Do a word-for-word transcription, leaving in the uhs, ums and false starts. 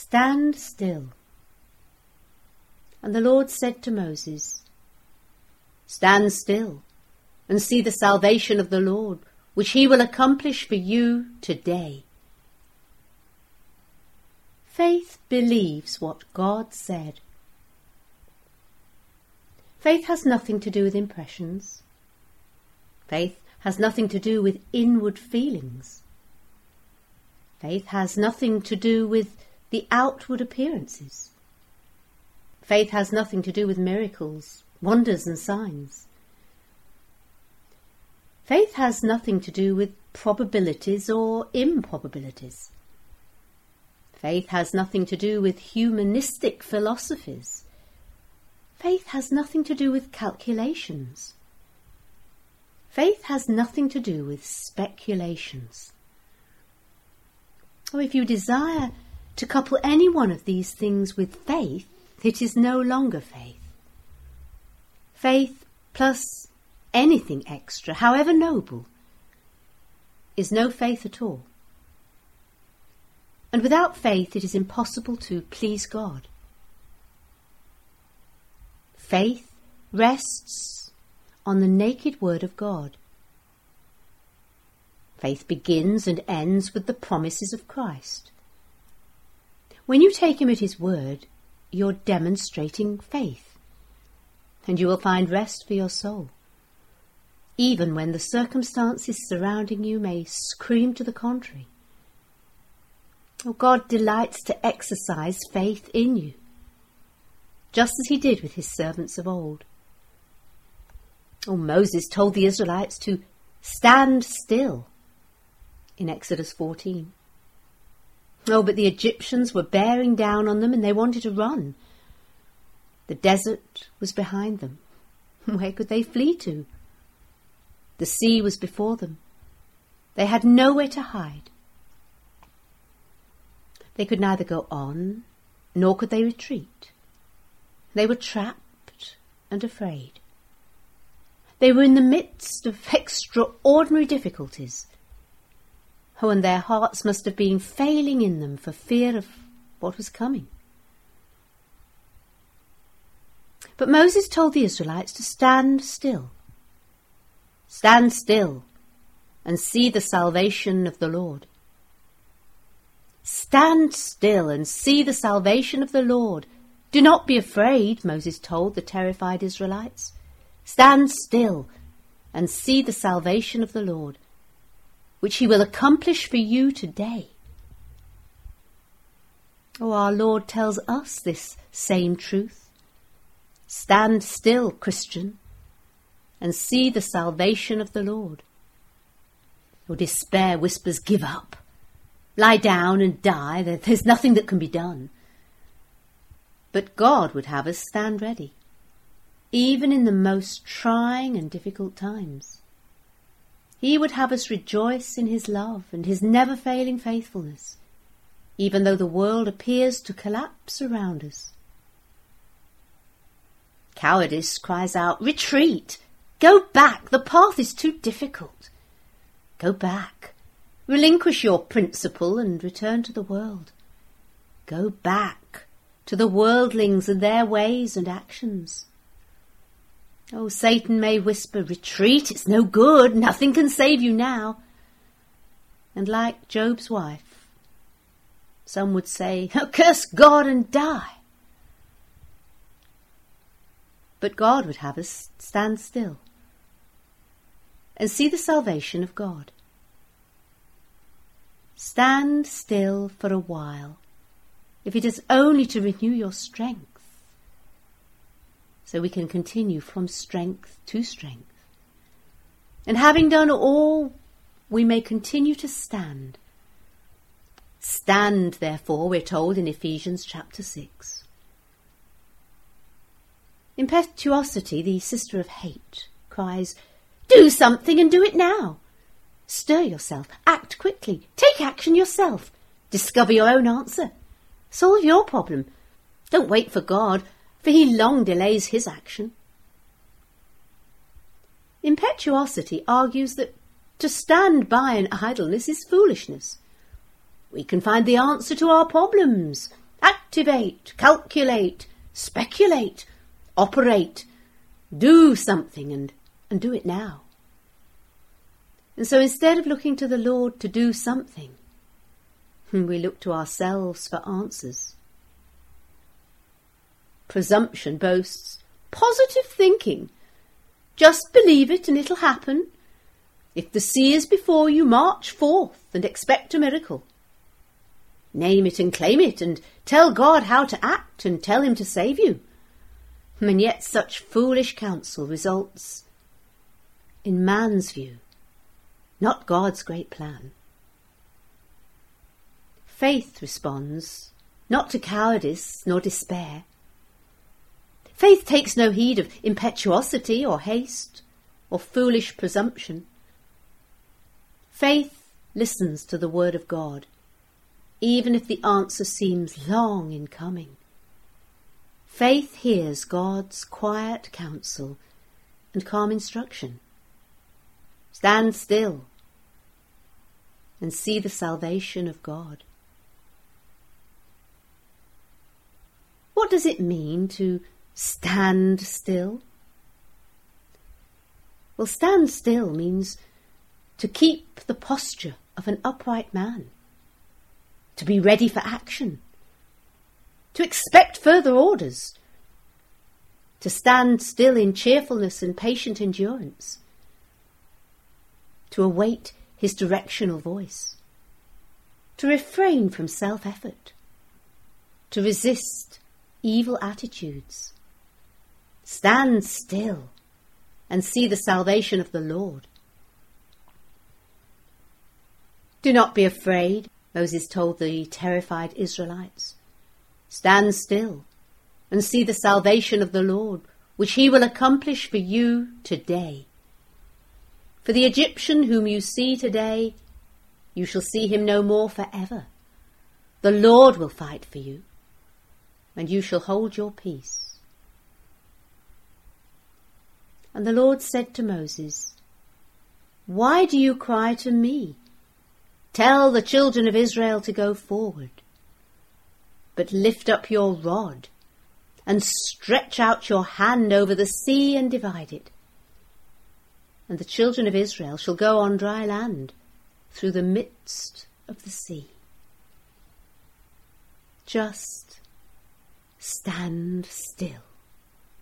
Stand still. And the Lord said to Moses, Stand still and see the salvation of the Lord, which he will accomplish for you today. Faith believes what God said. Faith has nothing to do with impressions. Faith has nothing to do with inward feelings. Faith has nothing to do with the outward appearances. Faith has nothing to do with miracles, wonders and signs. Faith has nothing to do with probabilities or improbabilities. Faith has nothing to do with humanistic philosophies. Faith has nothing to do with calculations. Faith has nothing to do with speculations. Or if you desire to couple any one of these things with faith, it is no longer faith. Faith plus anything extra, however noble, is no faith at all. And without faith it is impossible to please God. Faith rests on the naked word of God. Faith begins and ends with the promises of Christ. When you take him at his word, you're demonstrating faith, and you will find rest for your soul, even when the circumstances surrounding you may scream to the contrary. Oh, God delights to exercise faith in you, just as he did with his servants of old. Oh, Moses told the Israelites to stand still in Exodus fourteen. Oh, but the Egyptians were bearing down on them and they wanted to run. The desert was behind them. Where could they flee to? The sea was before them. They had nowhere to hide. They could neither go on, nor could they retreat. They were trapped and afraid. They were in the midst of extraordinary difficulties. Oh, and their hearts must have been failing in them for fear of what was coming. But Moses told the Israelites to stand still. Stand still and see the salvation of the Lord. Stand still and see the salvation of the Lord. Do not be afraid, Moses told the terrified Israelites. Stand still and see the salvation of the Lord, which he will accomplish for you today. Oh, our Lord tells us this same truth. Stand still, Christian, and see the salvation of the Lord. Your despair whispers, give up. Lie down and die. There's nothing that can be done. But God would have us stand ready, even in the most trying and difficult times. He would have us rejoice in his love and his never-failing faithfulness, even though the world appears to collapse around us. Cowardice cries out, retreat! Go back! The path is too difficult. Go back. Relinquish your principle and return to the world. Go back to the worldlings and their ways and actions. Oh, Satan may whisper, retreat, it's no good, nothing can save you now. And like Job's wife, some would say, oh, curse God and die. But God would have us stand still and see the salvation of God. Stand still for a while, if it is only to renew your strength, so we can continue from strength to strength. And having done all, we may continue to stand. Stand, therefore, we're told in Ephesians chapter six. Impetuosity, the sister of hate, cries, do something and do it now. Stir yourself, act quickly, take action yourself, discover your own answer, solve your problem. Don't wait for God, for he long delays his action. Impetuosity argues that to stand by in idleness is foolishness. We can find the answer to our problems Activate, calculate, speculate, operate, do something and, and do it now. And so instead of looking to the Lord to do something, we look to ourselves for answers. Presumption boasts positive thinking. Just believe it and it'll happen. If the sea is before you, march forth and expect a miracle. Name it and claim it and tell God how to act and tell him to save you. And yet such foolish counsel results in man's view, not God's great plan. Faith responds not to cowardice nor despair. Faith takes no heed of impetuosity or haste or foolish presumption. Faith listens to the word of God, even if the answer seems long in coming. Faith hears God's quiet counsel and calm instruction. Stand still and see the salvation of God. What does it mean to stand still? Well, stand still means to keep the posture of an upright man, to be ready for action, to expect further orders, to stand still in cheerfulness and patient endurance, to await his directional voice, to refrain from self-effort, to resist evil attitudes. Stand still and see the salvation of the Lord. Do not be afraid, Moses told the terrified Israelites. Stand still and see the salvation of the Lord, which he will accomplish for you today. For the Egyptian whom you see today, you shall see him no more forever. The Lord will fight for you, and you shall hold your peace. And the Lord said to Moses, Why do you cry to me? Tell the children of Israel to go forward. But lift up your rod and stretch out your hand over the sea and divide it. And the children of Israel shall go on dry land through the midst of the sea. Just stand still.